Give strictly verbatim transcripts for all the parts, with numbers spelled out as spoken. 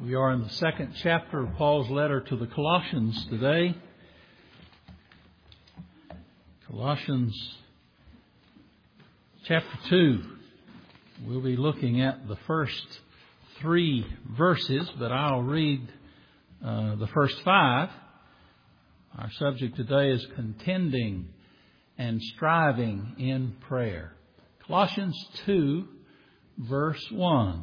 We are in the second chapter of Paul's letter to the Colossians today. Colossians chapter two. We'll be looking at the first three verses, but I'll read uh, the first five. Our subject today is contending and striving in prayer. Colossians two, verse one.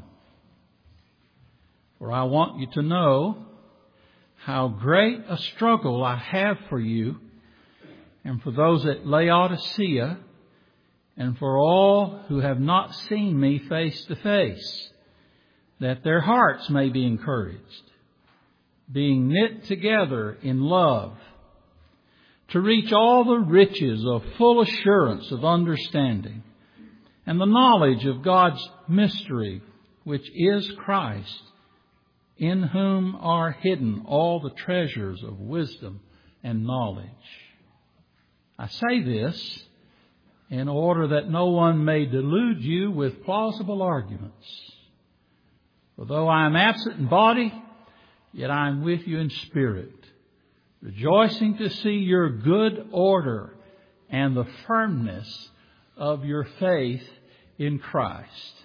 For I want you to know how great a struggle I have for you and for those at Laodicea and for all who have not seen me face to face, that their hearts may be encouraged, being knit together in love, to reach all the riches of full assurance of understanding and the knowledge of God's mystery, which is Christ, in whom are hidden all the treasures of wisdom and knowledge. I say this in order that no one may delude you with plausible arguments. For though I am absent in body, yet I am with you in spirit, rejoicing to see your good order and the firmness of your faith in Christ.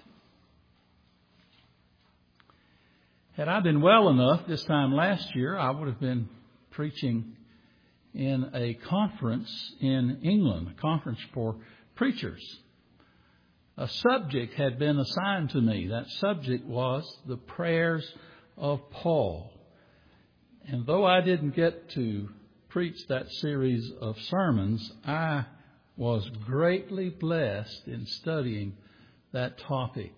Had I been well enough this time last year, I would have been preaching in a conference in England, a conference for preachers. A subject had been assigned to me. That subject was the prayers of Paul. And though I didn't get to preach that series of sermons, I was greatly blessed in studying that topic.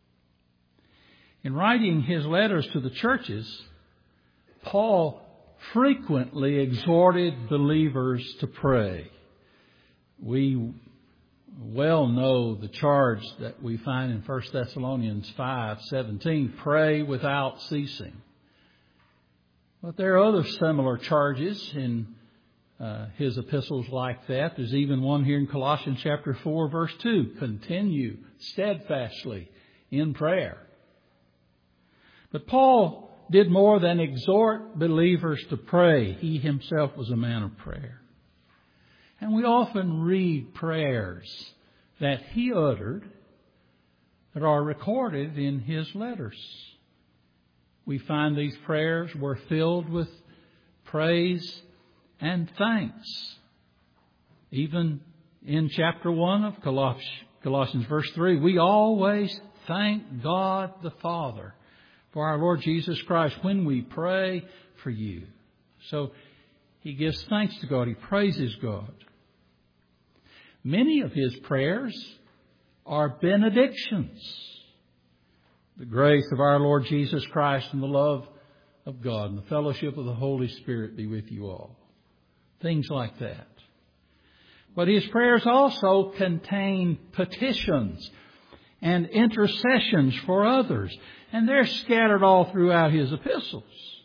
In writing his letters to the churches, Paul frequently exhorted believers to pray. We well know the charge that we find in First Thessalonians five seventeen, pray without ceasing. But there are other similar charges in uh, his epistles like that. There's even one here in Colossians chapter four, verse two, continue steadfastly in prayer. But Paul did more than exhort believers to pray. He himself was a man of prayer. And we often read prayers that he uttered that are recorded in his letters. We find these prayers were filled with praise and thanks. Even in chapter one of Colossians, verse three, we always thank God the Father for our Lord Jesus Christ when we pray for you. So he gives thanks to God. He praises God. Many of his prayers are benedictions. The grace of our Lord Jesus Christ and the love of God and the fellowship of the Holy Spirit be with you all. Things like that. But his prayers also contain petitions and intercessions for others. And they're scattered all throughout his epistles.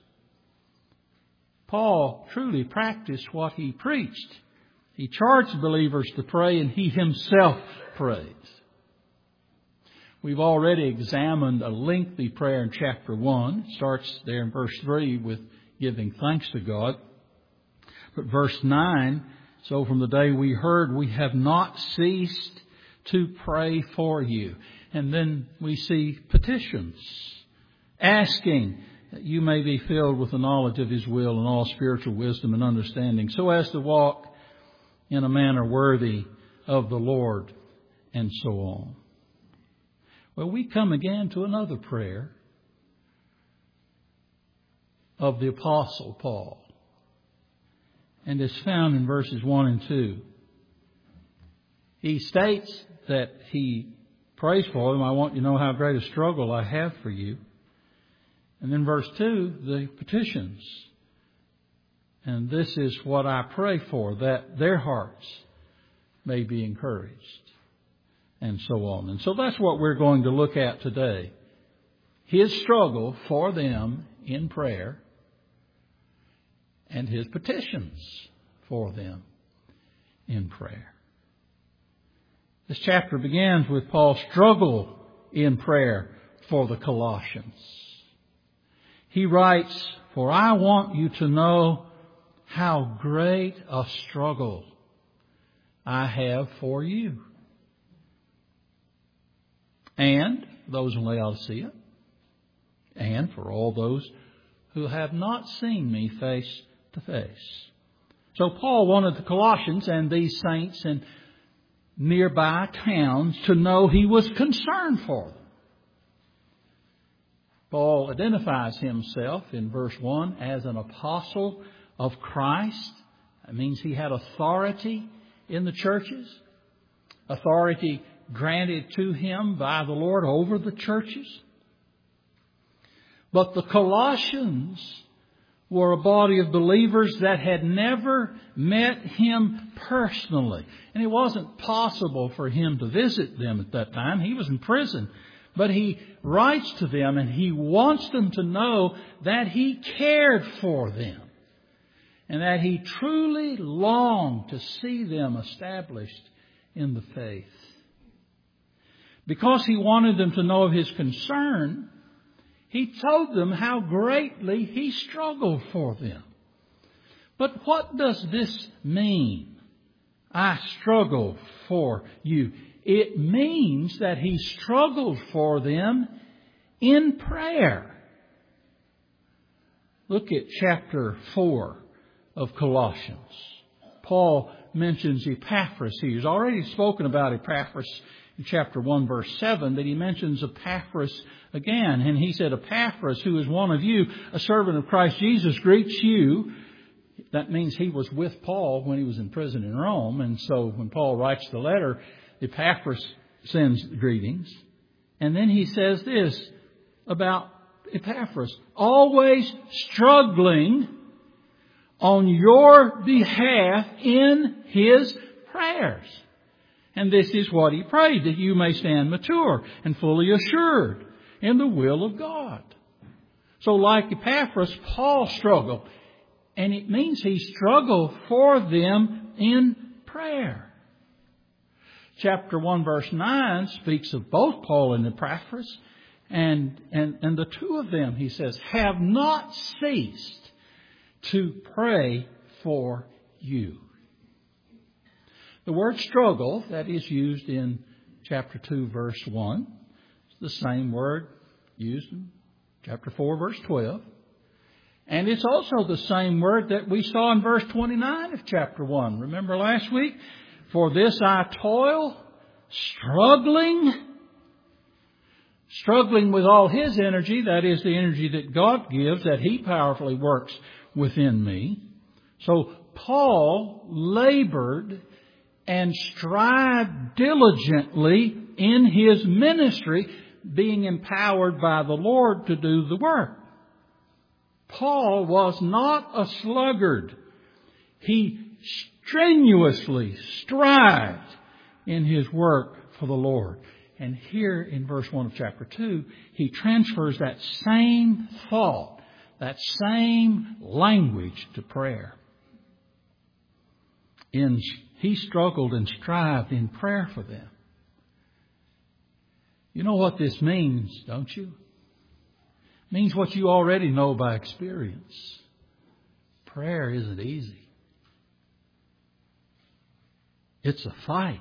Paul truly practiced what he preached. He charged believers to pray, and he himself prays. We've already examined a lengthy prayer in chapter one. It starts there in verse three with giving thanks to God. But verse nine, so from the day we heard, we have not ceased to pray for you. And then we see petitions, asking that you may be filled with the knowledge of his will and all spiritual wisdom and understanding, so as to walk in a manner worthy of the Lord, and so on. Well, we come again to another prayer of the Apostle Paul. And it's found in verses one and two. He states that he prays for them. I want you to know how great a struggle I have for you. And then verse two, the petitions. And this is what I pray for, that their hearts may be encouraged. And so on. And so that's what we're going to look at today. His struggle for them in prayer and his petitions for them in prayer. This chapter begins with Paul's struggle in prayer for the Colossians. he writes, "For I want you to know how great a struggle I have for you." And those in Laodicea, and for all those who have not seen me face to face. So Paul wanted the Colossians and these saints in nearby towns to know he was concerned for them. Paul identifies himself in verse one as an apostle of Christ. That means he had authority in the churches, authority granted to him by the Lord over the churches. But the Colossians were a body of believers that had never met him personally. And it wasn't possible for him to visit them at that time. He was in prison. But he writes to them and he wants them to know that he cared for them. And that he truly longed to see them established in the faith. Because he wanted them to know of his concern, he told them how greatly he struggled for them. But what does this mean? I struggle for you. It means that he struggled for them in prayer. Look at chapter four of Colossians. Paul mentions Epaphras. He's already spoken about Epaphras in chapter one, verse seven, but he mentions Epaphras again. And he said, Epaphras, who is one of you, a servant of Christ Jesus, greets you. That means he was with Paul when he was in prison in Rome. And so when Paul writes the letter, Epaphras sends greetings. And then he says this about Epaphras, always struggling on your behalf in his prayers. And this is what he prayed, that you may stand mature and fully assured in the will of God. So like Epaphras, Paul struggled. And it means he struggled for them in prayer. Chapter one, verse nine speaks of both Paul and Epaphras. And, and, and the two of them, he says, have not ceased to pray for you. The word struggle that is used in chapter two, verse one, is the same word used in chapter four, verse twelve. And it's also the same word that we saw in verse twenty-nine of chapter one. Remember last week? For this I toil, struggling, struggling with all His energy, that is the energy that God gives, that He powerfully works within me. So Paul labored and strived diligently in his ministry, being empowered by the Lord to do the work. Paul was not a sluggard. He strenuously strived in his work for the Lord. And here in verse one of chapter two, he transfers that same thought, that same language to prayer. In, he struggled and strived in prayer for them. You know what this means, don't you? It means what you already know by experience. Prayer isn't easy. It's a fight.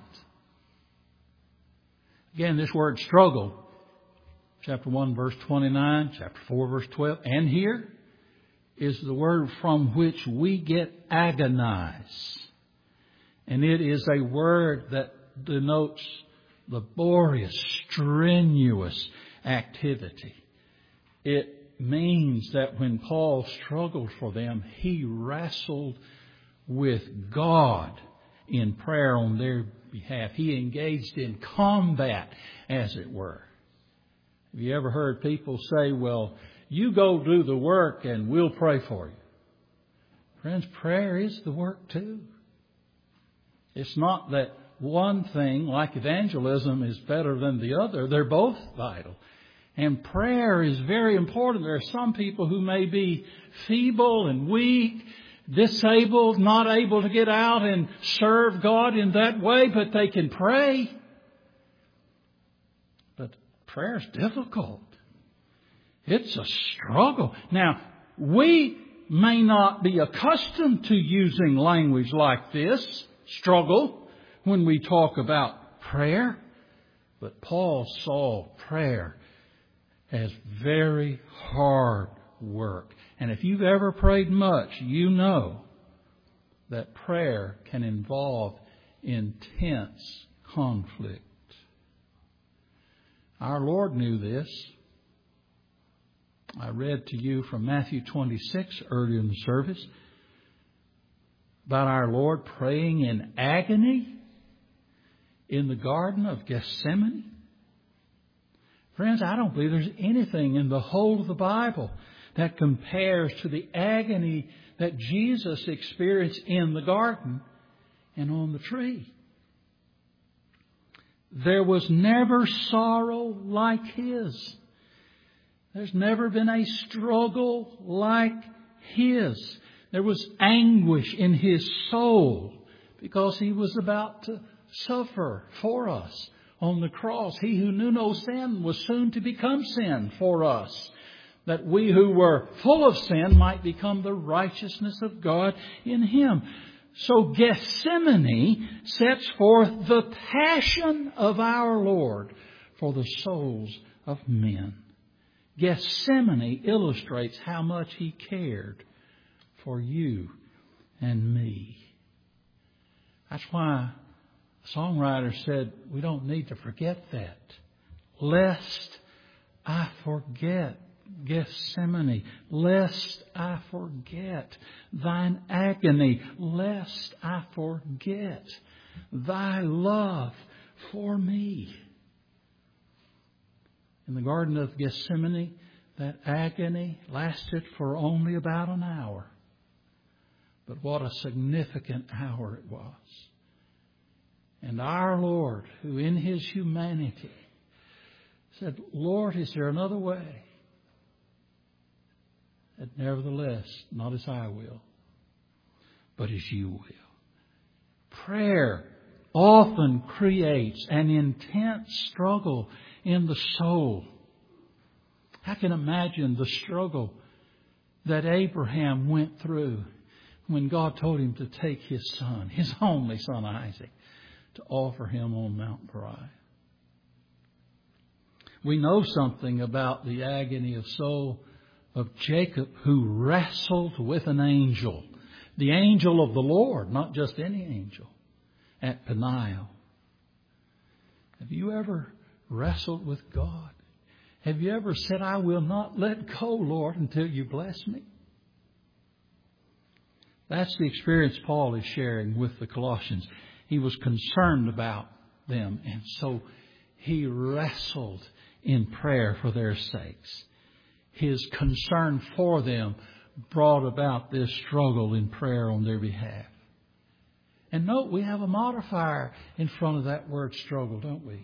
Again, this word struggle, chapter one, verse twenty-nine, chapter four, verse twelve, and here is the word from which we get agonize. And it is a word that denotes laborious, strenuous activity. It means that when Paul struggled for them, he wrestled with God in prayer on their behalf. He engaged in combat, as it were. Have you ever heard people say, well, you go do the work and we'll pray for you? Friends, prayer is the work too. It's not that one thing, like evangelism, is better than the other. They're both vital. And prayer is very important. There are some people who may be feeble and weak, disabled, not able to get out and serve God in that way, but they can pray. But prayer is difficult. It's a struggle. Now, we may not be accustomed to using language like this, struggle, when we talk about prayer. But Paul saw prayer as very hard work. And if you've ever prayed much, you know that prayer can involve intense conflict. Our Lord knew this. I read to you from Matthew twenty-six earlier in the service about our Lord praying in agony in the Garden of Gethsemane. Friends, I don't believe there's anything in the whole of the Bible that compares to the agony that Jesus experienced in the garden and on the tree. There was never sorrow like His. There's never been a struggle like His. There was anguish in His soul because He was about to suffer for us on the cross. He who knew no sin was soon to become sin for us, that we who were full of sin might become the righteousness of God in Him. So Gethsemane sets forth the passion of our Lord for the souls of men. Gethsemane illustrates how much He cared for you and me. That's why the songwriter said we don't need to forget that. Lest I forget Gethsemane, lest I forget thine agony, lest I forget thy love for me. In the Garden of Gethsemane, that agony lasted for only about an hour. But what a significant hour it was. And our Lord, who in His humanity said, Lord, is there another way? And nevertheless, not as I will, but as you will. Prayer often creates an intense struggle in the soul. I can imagine the struggle that Abraham went through when God told him to take his son, his only son Isaac, to offer him on Mount Moriah. We know something about the agony of soul of Jacob, who wrestled with an angel, the angel of the Lord, not just any angel, at Peniel. Have you ever wrestled with God? Have you ever said, I will not let go, Lord, until you bless me? That's the experience Paul is sharing with the Colossians. He was concerned about them, and so he wrestled in prayer for their sakes. His concern for them brought about this struggle in prayer on their behalf. And note, we have a modifier in front of that word struggle, don't we?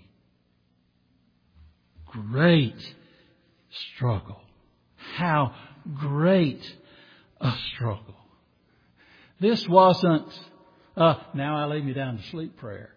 Great struggle. How great a struggle. This wasn't, uh, now I lay me down to sleep prayer.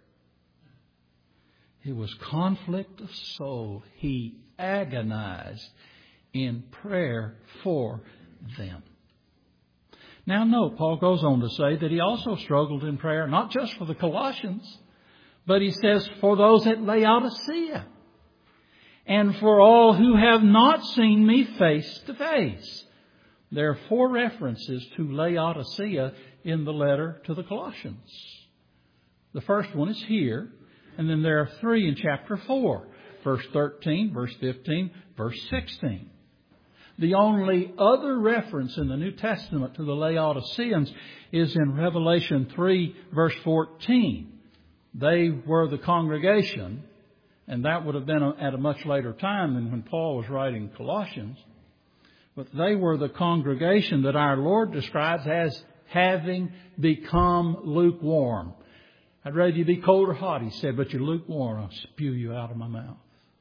It was conflict of soul. He agonized in prayer for them. Now note, Paul goes on to say that he also struggled in prayer, not just for the Colossians, but he says for those at Laodicea and for all who have not seen me face to face. There are four references to Laodicea in the letter to the Colossians. The first one is here, and then there are three in chapter four, verse thirteen, verse fifteen, verse sixteen. The only other reference in the New Testament to the Laodiceans is in Revelation three, verse fourteen. They were the congregation, and that would have been at a much later time than when Paul was writing Colossians. But they were the congregation that our Lord describes as having become lukewarm. I'd rather you be cold or hot, he said, but you're lukewarm. I'll spew you out of my mouth.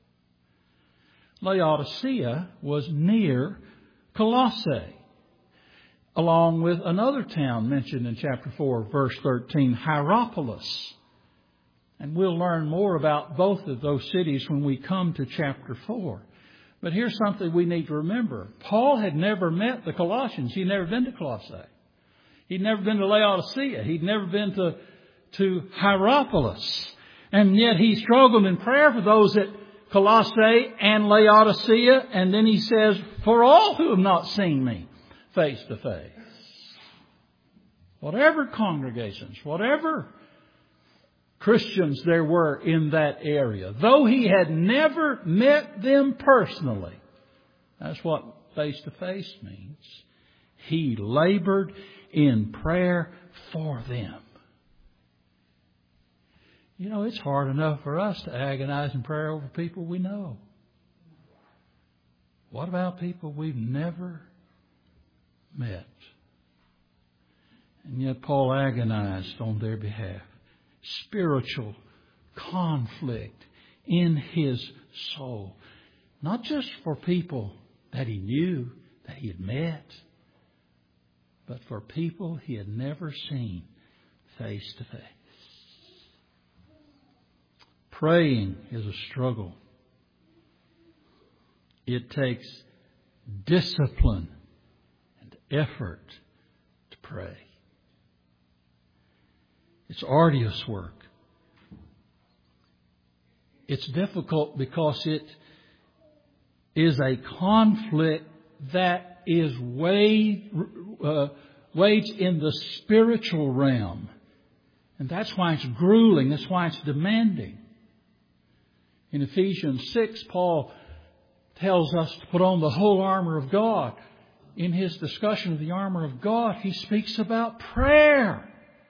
Laodicea was near Colossae, along with another town mentioned in chapter four, verse thirteen, Hierapolis. And we'll learn more about both of those cities when we come to chapter four. But here's something we need to remember. Paul had never met the Colossians. He'd never been to Colossae. He'd never been to Laodicea. He'd never been to, to Hierapolis. And yet he struggled in prayer for those at Colossae and Laodicea. And then he says, for all who have not seen me face to face. Whatever congregations, whatever Christians there were in that area, though he had never met them personally, that's what face to face means. He labored in prayer for them. You know, it's hard enough for us to agonize in prayer over people we know. What about people we've never met? And yet Paul agonized on their behalf. Spiritual conflict in his soul. Not just for people that he knew, that he had met, but for people he had never seen face to face. Praying is a struggle. It takes discipline and effort to pray. It's arduous work. It's difficult because it is a conflict that is waged, uh, waged in the spiritual realm. And that's why it's grueling. That's why it's demanding. In Ephesians six, Paul tells us to put on the whole armor of God. In his discussion of the armor of God, he speaks about prayer.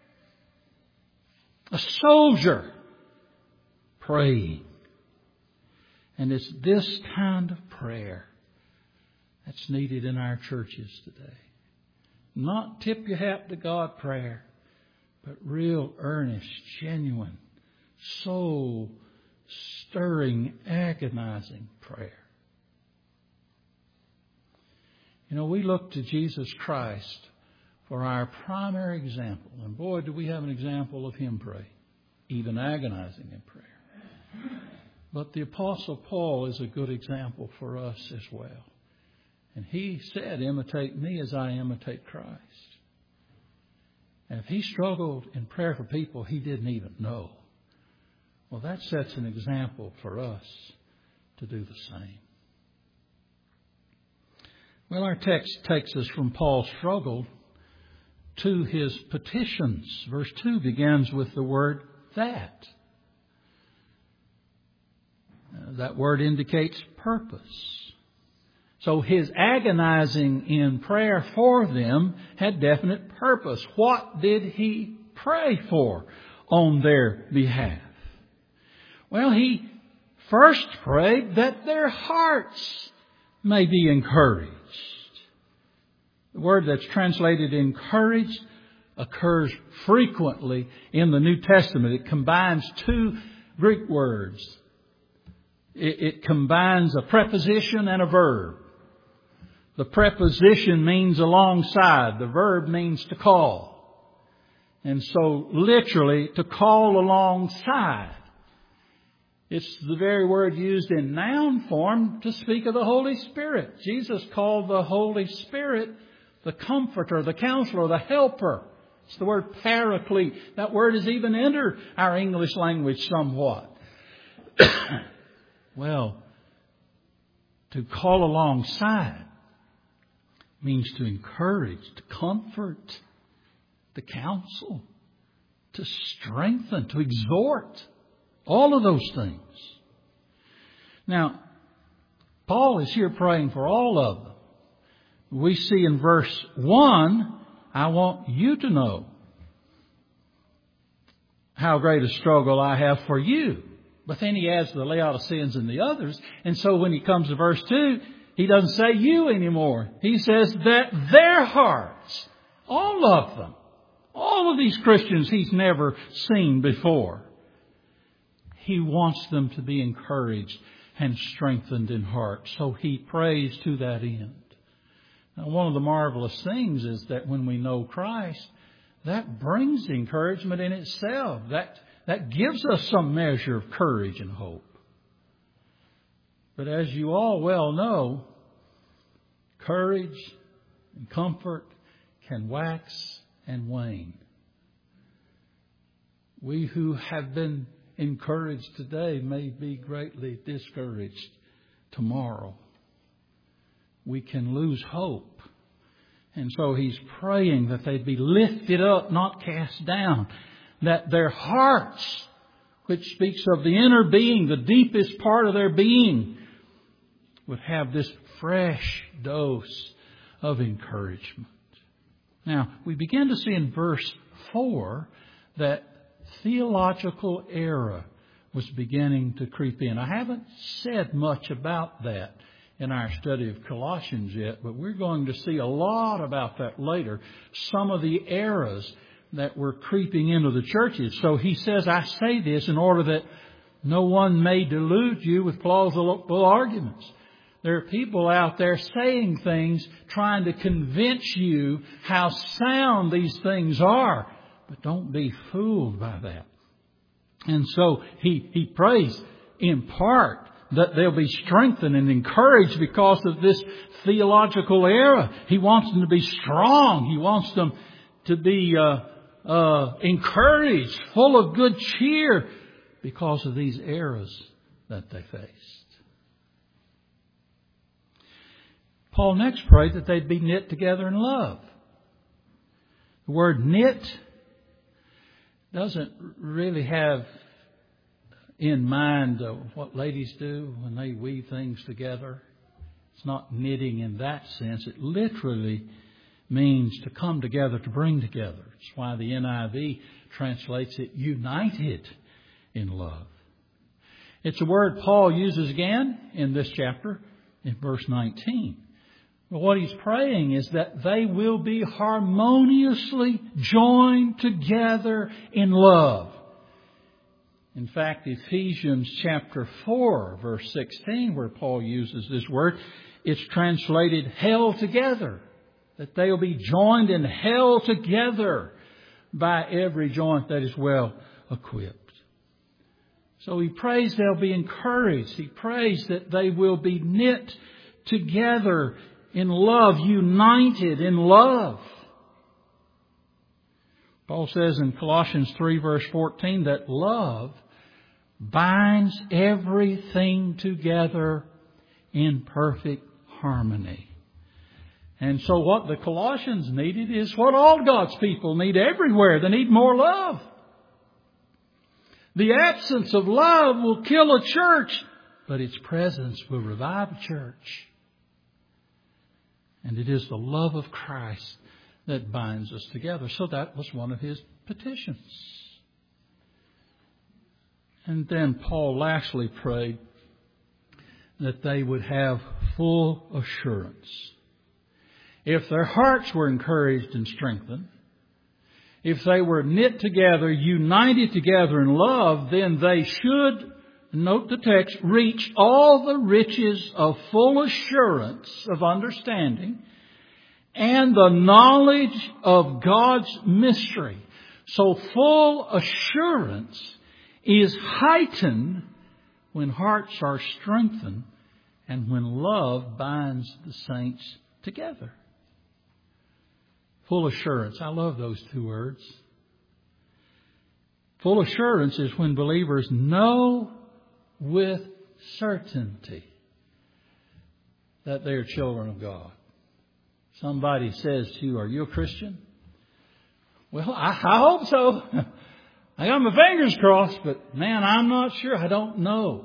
A soldier praying. And it's this kind of prayer that's needed in our churches today. Not tip your hat to God prayer, but real earnest, genuine, soul stirring, agonizing prayer. You know, we look to Jesus Christ for our primary example. And boy, do we have an example of Him praying, even agonizing in prayer. But the Apostle Paul is a good example for us as well. And he said, imitate me as I imitate Christ. And if he struggled in prayer for people he didn't even know, well, that sets an example for us to do the same. Well, our text takes us from Paul's struggle to his petitions. Verse two begins with the word that. Uh, that word indicates purpose. So his agonizing in prayer for them had definite purpose. What did he pray for on their behalf? Well, he first prayed that their hearts may be encouraged. The word that's translated encouraged occurs frequently in the New Testament. It combines two Greek words. It, it combines a preposition and a verb. The preposition means alongside. The verb means to call. And so literally to call alongside. It's the very word used in noun form to speak of the Holy Spirit. Jesus called the Holy Spirit the Comforter, the Counselor, the Helper. It's the word Paraclete. That word has even entered our English language somewhat. Well, to call alongside means to encourage, to comfort, to counsel, to strengthen, to exhort. All of those things. Now, Paul is here praying for all of them. We see in verse one, I want you to know how great a struggle I have for you. But then he adds the Laodiceans and the others. And so when he comes to verse two, he doesn't say you anymore. He says that their hearts, all of them, all of these Christians he's never seen before, he wants them to be encouraged and strengthened in heart. So he prays to that end. Now, one of the marvelous things is that when we know Christ, that brings encouragement in itself. That, that gives us some measure of courage and hope. But as you all well know, courage and comfort can wax and wane. We who have been encouraged today may be greatly discouraged tomorrow. We can lose hope. And so he's praying that they'd be lifted up, not cast down. That their hearts, which speaks of the inner being, the deepest part of their being, would have this fresh dose of encouragement. Now, we begin to see in verse four that theological error was beginning to creep in. I haven't said much about that in our study of Colossians yet, but we're going to see a lot about that later. Some of the errors that were creeping into the churches. So he says, I say this in order that no one may delude you with plausible arguments. There are people out there saying things, trying to convince you how sound these things are. But don't be fooled by that. And so he, he prays in part that they'll be strengthened and encouraged because of this theological error. He wants them to be strong. He wants them to be uh, uh, encouraged, full of good cheer because of these errors that they faced. Paul next prayed that they'd be knit together in love. The word knit doesn't really have in mind uh, what ladies do when they weave things together. It's not knitting in that sense. It literally means to come together, to bring together. It's why the N I V translates it united in love. It's a word Paul uses again in this chapter in verse nineteen. But what he's praying is that they will be harmoniously joined together in love. In fact, Ephesians chapter four, verse sixteen, where Paul uses this word, it's translated held together. That they will be joined and held together by every joint that is well equipped. So he prays they'll be encouraged. He prays that they will be knit together in love, united in love. Paul says in Colossians three verse fourteen that love binds everything together in perfect harmony. And so what the Colossians needed is what all God's people need everywhere. They need more love. The absence of love will kill a church, but its presence will revive a church. And it is the love of Christ that binds us together. So that was one of his petitions. And then Paul lastly prayed that they would have full assurance. If their hearts were encouraged and strengthened, if they were knit together, united together in love, then they should, note the text, reach all the riches of full assurance of understanding and the knowledge of God's mystery. So full assurance is heightened when hearts are strengthened and when love binds the saints together. Full assurance. I love those two words. Full assurance is when believers know with certainty that they are children of God. Somebody says to you, are you a Christian? Well, I, I hope so. I got my fingers crossed, but man, I'm not sure. I don't know.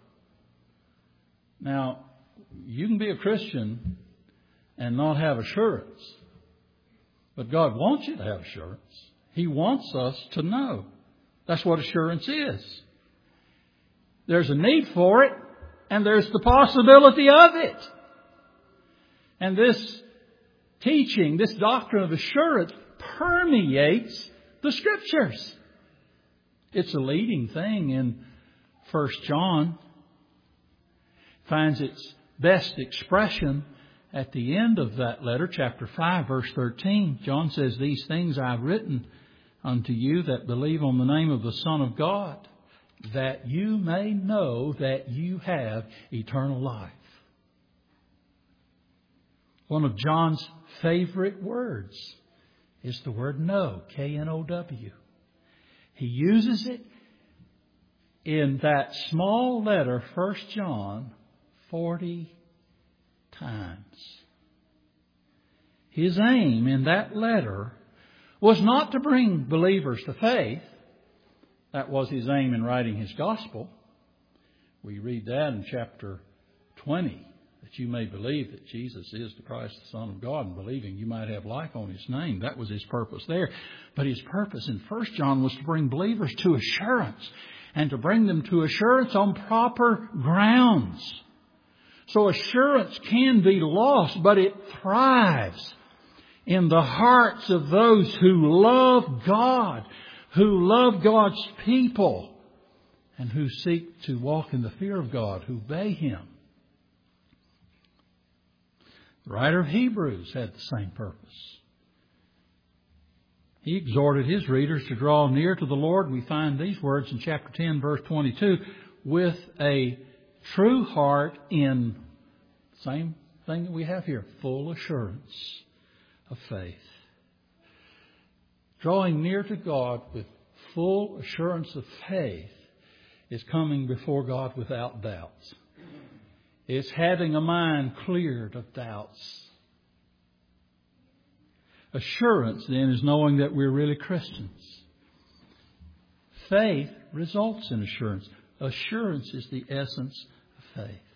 Now, you can be a Christian and not have assurance. But God wants you to have assurance. He wants us to know. That's what assurance is. There's a need for it, and there's the possibility of it. And this teaching, this doctrine of assurance, permeates the Scriptures. It's a leading thing in First John. Finds its best expression at the end of that letter, chapter five, verse thirteen. John says, these things I've written unto you that believe on the name of the Son of God, that you may know that you have eternal life. One of John's favorite words is the word know, K N O W. He uses it in that small letter, First John, forty times. His aim in that letter was not to bring believers to faith. That was his aim in writing his gospel. We read that in chapter twenty, that you may believe that Jesus is the Christ, the Son of God, and believing you might have life on His name. That was his purpose there. But his purpose in First John was to bring believers to assurance, and to bring them to assurance on proper grounds. So assurance can be lost, but it thrives in the hearts of those who love God, who love God's people, and who seek to walk in the fear of God, who obey Him. The writer of Hebrews had the same purpose. He exhorted his readers to draw near to the Lord. We find these words in chapter ten, verse twenty-two, with a true heart in the same thing that we have here, full assurance of faith. Drawing near to God with full assurance of faith is coming before God without doubts. It's having a mind cleared of doubts. Assurance, then, is knowing that we're really Christians. Faith results in assurance. Assurance is the essence of faith.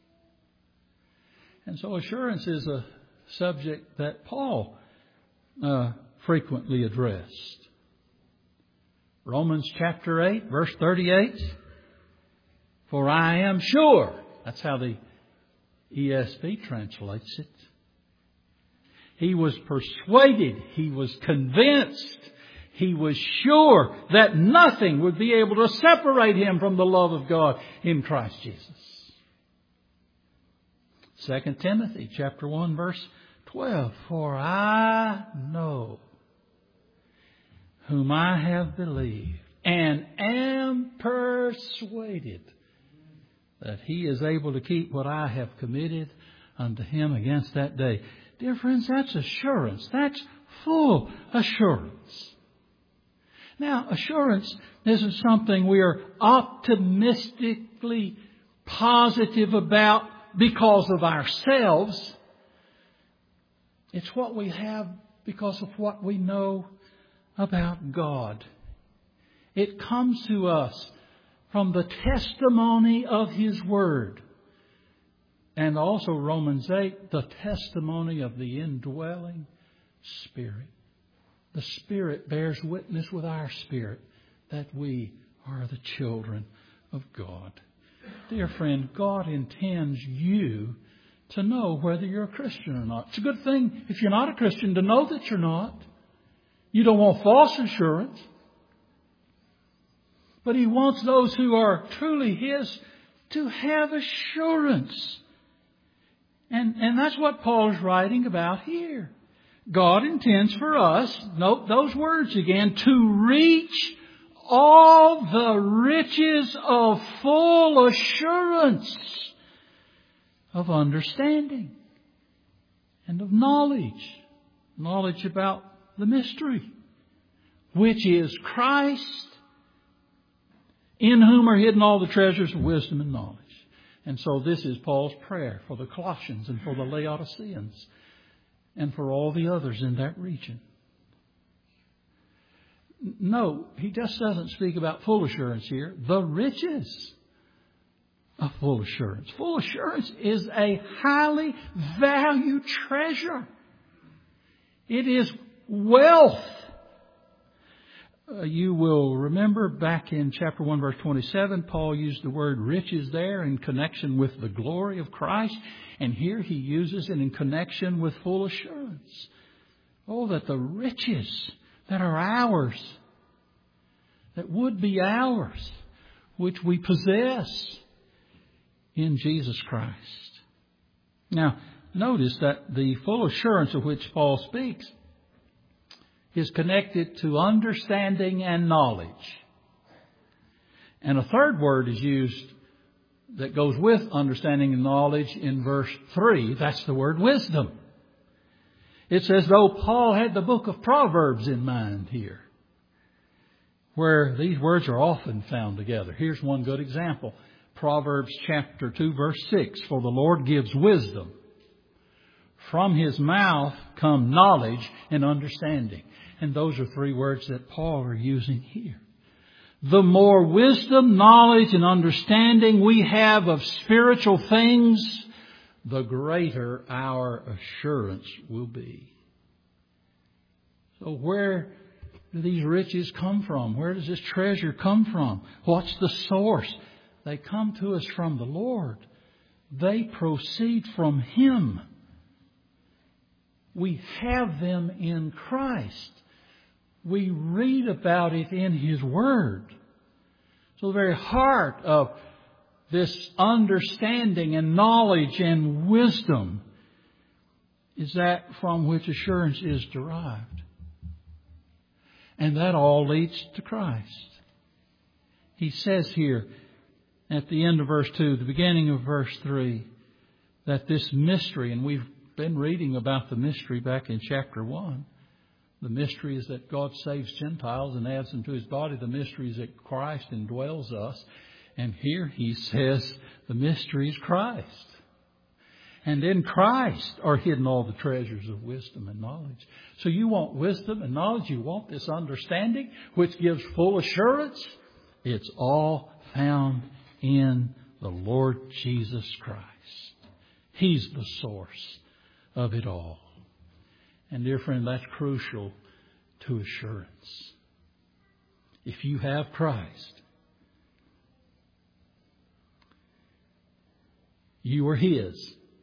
And so assurance is a subject that Paul uh, frequently addressed. Romans chapter eight, verse thirty-eight. For I am sure. That's how the E S V translates it. He was persuaded. He was convinced. He was sure that nothing would be able to separate him from the love of God in Christ Jesus. Second Timothy chapter one, verse twelve. For I know whom I have believed and am persuaded that He is able to keep what I have committed unto Him against that day. Dear friends, that's assurance. That's full assurance. Now, assurance isn't something we are optimistically positive about because of ourselves. It's what we have because of what we know about God. It comes to us from the testimony of His Word. And also Romans eight, the testimony of the indwelling Spirit. The Spirit bears witness with our spirit that we are the children of God. Dear friend, God intends you to know whether you're a Christian or not. It's a good thing if you're not a Christian to know that you're not. You don't want false assurance. But He wants those who are truly His to have assurance. And, and that's what Paul is writing about here. God intends for us, note those words again, to reach all the riches of full assurance of understanding and of knowledge. Knowledge about the mystery, which is Christ, in whom are hidden all the treasures of wisdom and knowledge. And so this is Paul's prayer for the Colossians and for the Laodiceans and for all the others in that region. No, he just doesn't speak about full assurance here. The riches of full assurance. Full assurance is a highly valued treasure. It is wealth. Uh, you will remember back in chapter one, verse twenty-seven, Paul used the word riches there in connection with the glory of Christ. And here he uses it in connection with full assurance. Oh, that the riches that are ours, that would be ours, which we possess in Jesus Christ. Now, notice that the full assurance of which Paul speaks is connected to understanding and knowledge. And a third word is used that goes with understanding and knowledge in verse three. That's the word wisdom. It's as though Paul had the book of Proverbs in mind here, where these words are often found together. Here's one good example. Proverbs chapter two, verse six. For the Lord gives wisdom. From His mouth come knowledge and understanding. And those are three words that Paul are using here. The more wisdom, knowledge, and understanding we have of spiritual things, the greater our assurance will be. So where do these riches come from? Where does this treasure come from? What's the source? They come to us from the Lord. They proceed from Him. We have them in Christ. We read about it in His Word. So the very heart of this understanding and knowledge and wisdom is that from which assurance is derived. And that all leads to Christ. He says here at the end of verse two, the beginning of verse three, that this mystery, and we've been reading about the mystery back in chapter one. The mystery is that God saves Gentiles and adds them to His body. The mystery is that Christ indwells us. And here He says the mystery is Christ. And in Christ are hidden all the treasures of wisdom and knowledge. So you want wisdom and knowledge. You want this understanding which gives full assurance. It's all found in the Lord Jesus Christ. He's the source of it all. And dear friend, that's crucial to assurance. If you have Christ, you are His.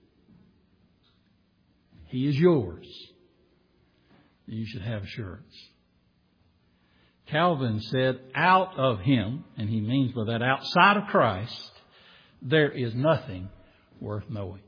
He is yours. You should have assurance. Calvin said, out of Him, and he means by that outside of Christ, there is nothing worth knowing.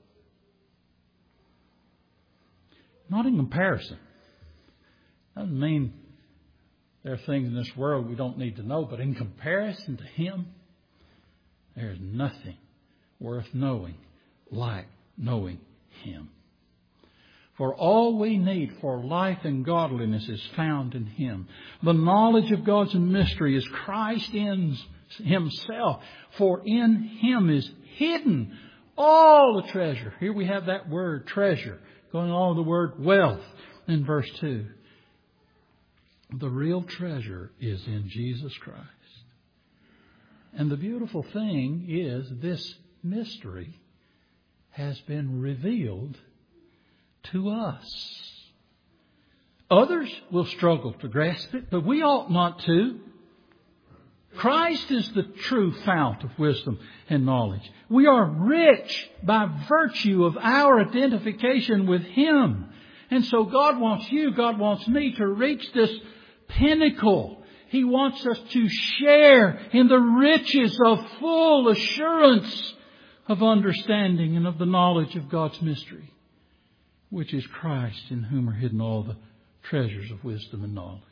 Not in comparison. Doesn't mean there are things in this world we don't need to know, but in comparison to Him, there is nothing worth knowing like knowing Him. For all we need for life and godliness is found in Him. The knowledge of God's mystery is Christ in Himself. For in Him is hidden all the treasure. Here we have that word treasure. Going on with the word wealth in verse two. The real treasure is in Jesus Christ. And the beautiful thing is this mystery has been revealed to us. Others will struggle to grasp it, but we ought not to. Christ is the true fount of wisdom and knowledge. We are rich by virtue of our identification with Him. And so God wants you, God wants me to reach this pinnacle. He wants us to share in the riches of full assurance of understanding and of the knowledge of God's mystery, which is Christ, in whom are hidden all the treasures of wisdom and knowledge.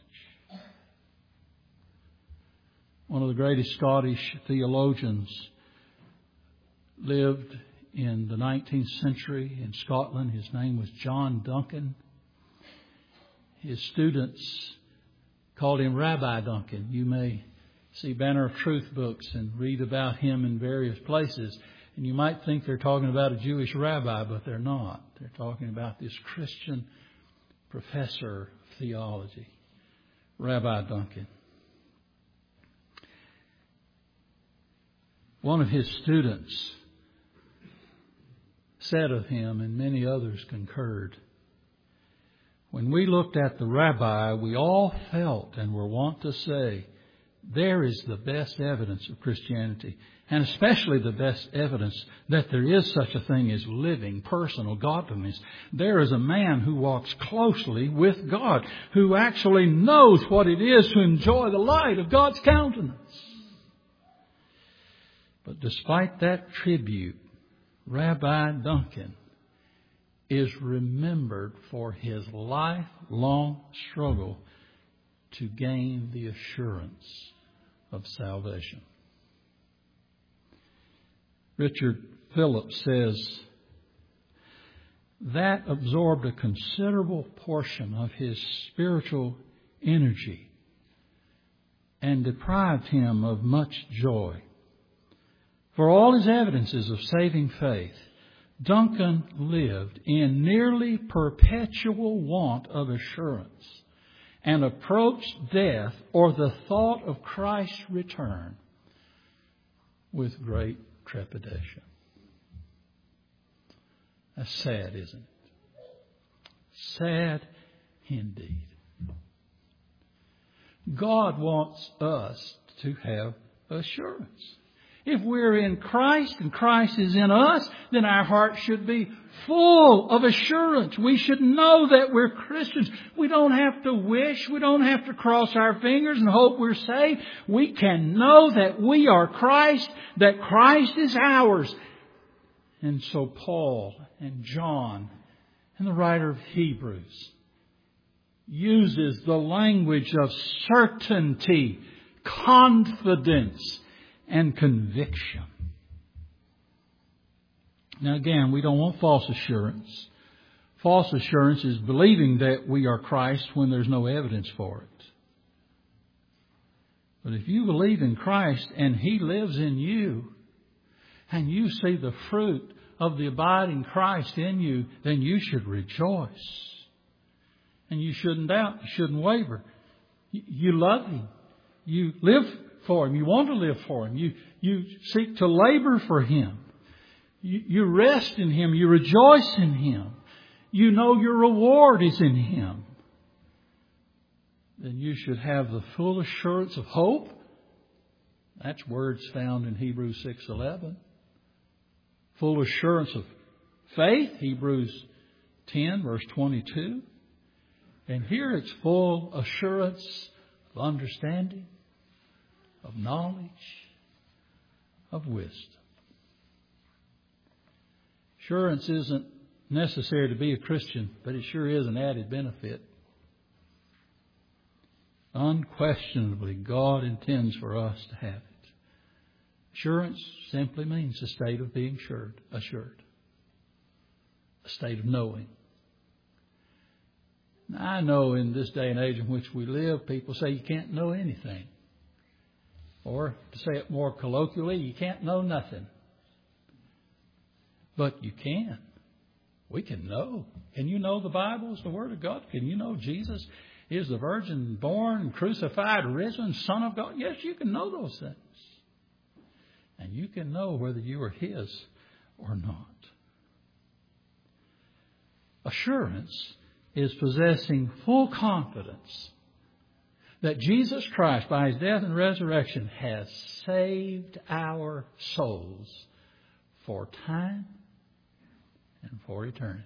One of the greatest Scottish theologians lived in the nineteenth century in Scotland. His name was John Duncan. His students called him Rabbi Duncan. You may see Banner of Truth books and read about him in various places. And you might think they're talking about a Jewish rabbi, but they're not. They're talking about this Christian professor of theology, Rabbi Duncan. One of his students said of him, and many others concurred, when we looked at the rabbi, we all felt and were wont to say, there is the best evidence of Christianity, and especially the best evidence that there is such a thing as living personal godliness. There is a man who walks closely with God, who actually knows what it is to enjoy the light of God's countenance. But despite that tribute, Rabbi Duncan is remembered for his lifelong struggle to gain the assurance of salvation. Richard Phillips says, that absorbed a considerable portion of his spiritual energy and deprived him of much joy. For all his evidences of saving faith, Duncan lived in nearly perpetual want of assurance and approached death or the thought of Christ's return with great trepidation. That's sad, isn't it? Sad indeed. God wants us to have assurance. If we're in Christ and Christ is in us, then our heart should be full of assurance. We should know that we're Christians. We don't have to wish. We don't have to cross our fingers and hope we're saved. We can know that we are Christ, that Christ is ours. And so Paul and John and the writer of Hebrews uses the language of certainty, confidence, and conviction. Now again, we don't want false assurance. False assurance is believing that we are Christ when there's no evidence for it. But if you believe in Christ and He lives in you, and you see the fruit of the abiding Christ in you, then you should rejoice. And you shouldn't doubt. You shouldn't waver. You love Him. You live for Him. You want to live for Him. You, you seek to labor for Him. You, you rest in Him. You rejoice in Him. You know your reward is in Him. Then you should have the full assurance of hope. That's words found in Hebrews six eleven. Full assurance of faith, Hebrews ten, verse twenty-two. And here it's full assurance of understanding, of knowledge, of wisdom. Assurance isn't necessary to be a Christian, but it sure is an added benefit. Unquestionably, God intends for us to have it. Assurance simply means a state of being assured, assured. A state of knowing. Now, I know in this day and age in which we live, people say you can't know anything. Or, to say it more colloquially, you can't know nothing. But you can. We can know. Can you know the Bible is the Word of God? Can you know Jesus is the virgin born, crucified, risen, Son of God? Yes, you can know those things. And you can know whether you are His or not. Assurance is possessing full confidence that Jesus Christ, by His death and resurrection, has saved our souls for time and for eternity.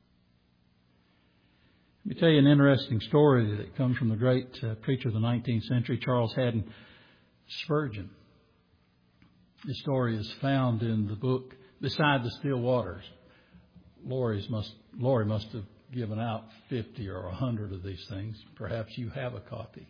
Let me tell you an interesting story that comes from the great uh, preacher of the nineteenth century, Charles Haddon Spurgeon. This story is found in the book Beside the Still Waters. Lori's must, Lori must have given out fifty or a hundred of these things. Perhaps you have a copy.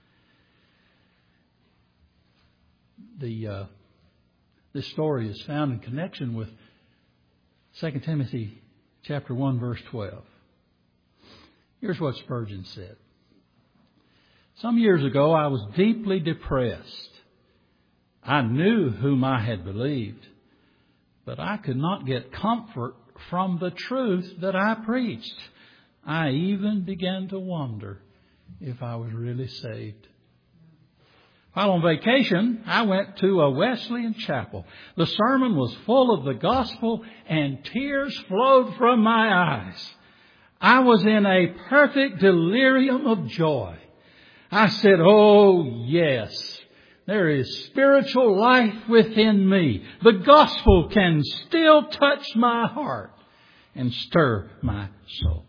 The uh, this story is found in connection with Second Timothy chapter one, verse twelve. Here's what Spurgeon said. Some years ago, I was deeply depressed. I knew whom I had believed, but I could not get comfort from the truth that I preached. I even began to wonder if I was really saved. While on vacation, I went to a Wesleyan chapel. The sermon was full of the gospel and tears flowed from my eyes. I was in a perfect delirium of joy. I said, oh yes, there is spiritual life within me. The gospel can still touch my heart and stir my soul.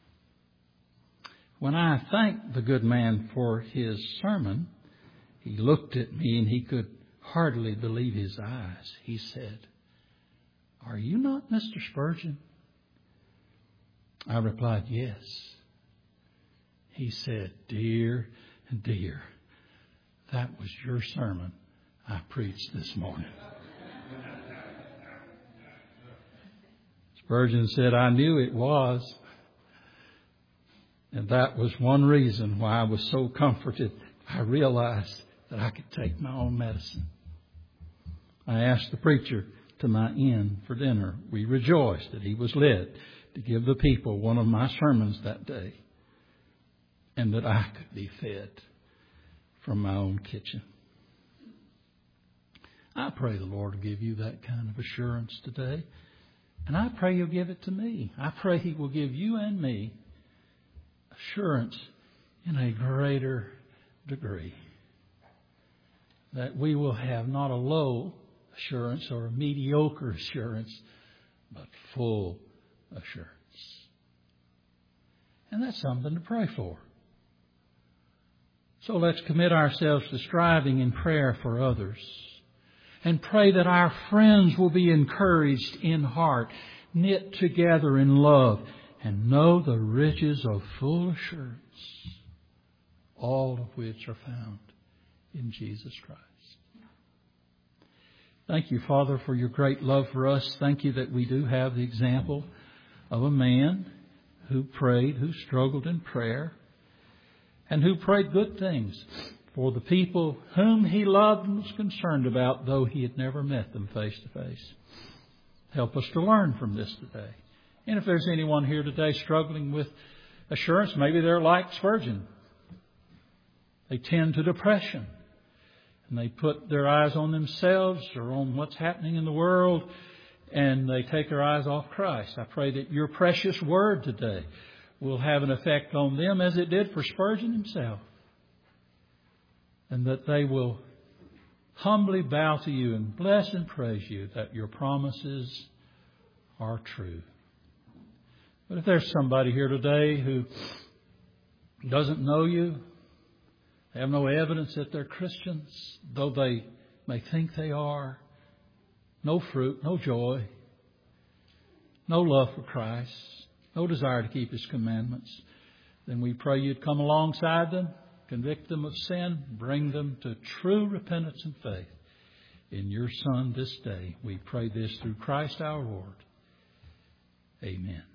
When I thanked the good man for his sermon, he looked at me and he could hardly believe his eyes. He said, "Are you not Mister Spurgeon?" I replied, "Yes." He said, "Dear, dear, that was your sermon I preached this morning." Spurgeon said, I knew it was. And that was one reason why I was so comforted. I realized that I could take my own medicine. I asked the preacher to my inn for dinner. We rejoiced that he was led to give the people one of my sermons that day, and that I could be fed from my own kitchen. I pray the Lord will give you that kind of assurance today. And I pray He'll give it to me. I pray He will give you and me assurance in a greater degree. That we will have not a low assurance or a mediocre assurance, but full assurance. And that's something to pray for. So let's commit ourselves to striving in prayer for others. And pray that our friends will be encouraged in heart, knit together in love, and know the riches of full assurance, all of which are found in Jesus Christ. Thank you, Father, for your great love for us. Thank you that we do have the example of a man who prayed, who struggled in prayer, and who prayed good things for the people whom he loved and was concerned about, though he had never met them face to face. Help us to learn from this today. And if there's anyone here today struggling with assurance, maybe they're like Spurgeon. They tend to depression. And they put their eyes on themselves or on what's happening in the world, and they take their eyes off Christ. I pray that your precious word today will have an effect on them as it did for Spurgeon himself. And that they will humbly bow to you and bless and praise you that your promises are true. But if there's somebody here today who doesn't know you, they have no evidence that they're Christians, though they may think they are, no fruit, no joy, no love for Christ, no desire to keep His commandments, then we pray you'd come alongside them, convict them of sin, bring them to true repentance and faith in your Son this day. We pray this through Christ our Lord. Amen.